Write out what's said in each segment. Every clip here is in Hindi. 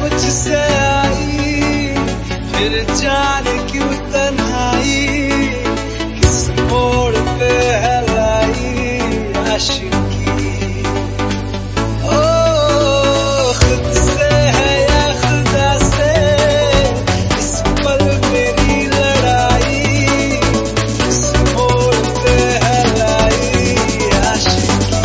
मुझसे आई, फिर जाने क्यों तन्हाई किस मोड़ पे है लाई आशिकी। ओ खुद से है या खुदा से इस पल मेरी लड़ाई, किस मोड़ पे है लाई आशिकी।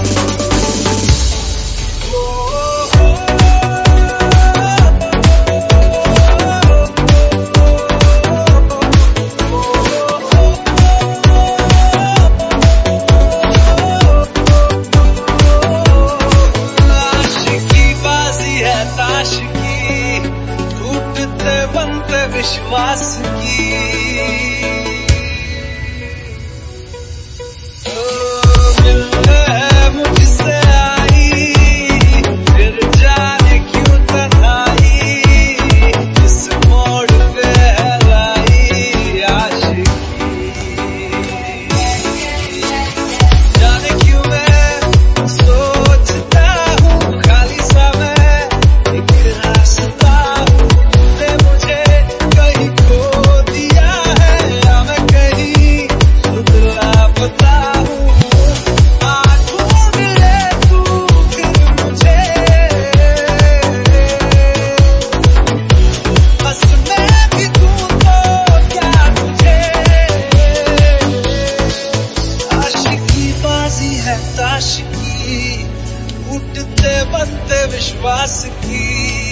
टूटते बनते विश्वास की मिलने है मुझसे आई, फिर जाने क्यों तन्हाई इस मोड़ पे है लाई आशिकी। जाने क्यों मैं सोचता हूँ खाली सा मैं एक रास्ता हूँ, तुमने मुझे कहीं खो दिया है या मैं कहीं खुद लापता हूँ। ढूंढ ले तू फिर मुझे, बस मैं भी दूँ तो क्या तुझे। आशिकी बाजी है ताश की, टूटते बनते विश्वास की।